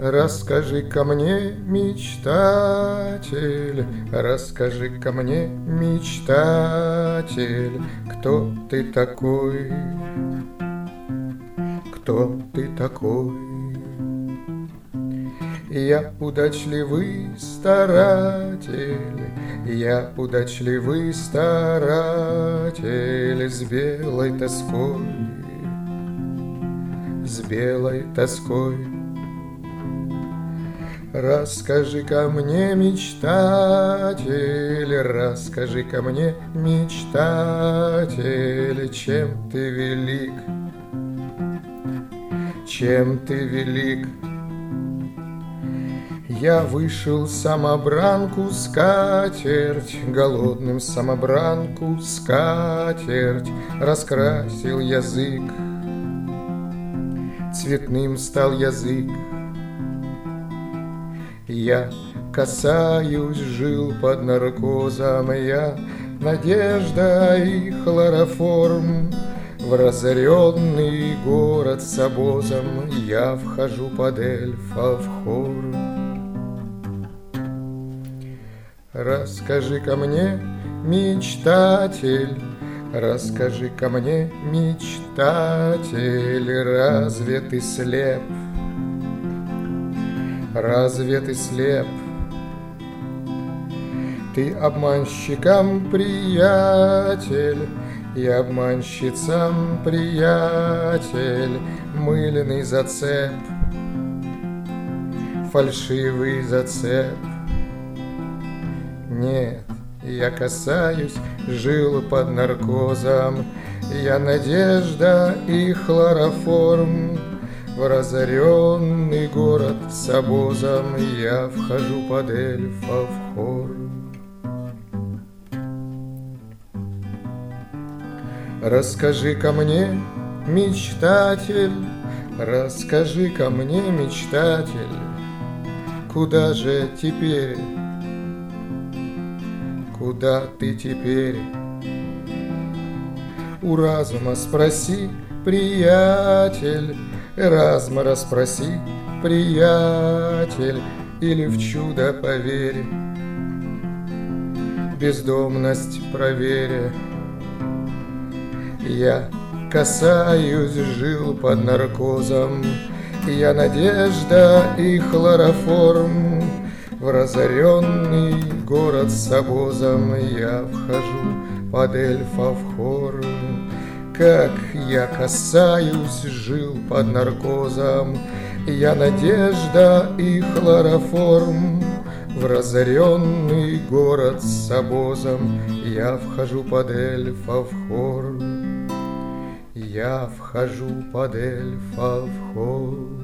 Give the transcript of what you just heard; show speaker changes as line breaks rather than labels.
Расскажи-ка мне, мечтатель, расскажи-ка мне, мечтатель, кто ты такой, кто ты такой? Я удачливый старатель, я удачливый старатель с белой тоской, с белой тоской. Расскажи-ка мне, мечтатель, расскажи-ка мне, мечтатель, чем ты велик, чем ты велик? Я вышел самобранку скатерть, голодным самобранку скатерть, раскрасил язык, цветным стал язык. Я касаюсь жил под наркозом, я надежда и хлороформ. В разоренный город с обозом я вхожу под эльфов хор. Расскажи-ка мне, мечтатель, расскажи-ка мне, мечтатель, разве ты слеп? Разве ты слеп? Ты обманщикам приятель и обманщицам приятель, мыльный зацеп, фальшивый зацеп. Нет, я касаюсь жил под наркозом, я надежда и хлороформ. В разоренный город с обозом я вхожу под эльфов хор. Расскажи-ка мне, мечтатель, расскажи-ка мне, мечтатель, куда же теперь, куда ты теперь? У разума спроси, приятель, Эразма расспроси, приятель, или в чудо поверь, бездомность проверь. Я касаюсь жил под наркозом, я надежда и хлороформ. В разоренный город с обозом я вхожу под эльфов хор. Как я касаюсь жил под наркозом, я надежда и хлороформ. В разоренный город с обозом я вхожу под эльфов хор. Я вхожу под эльфов хор.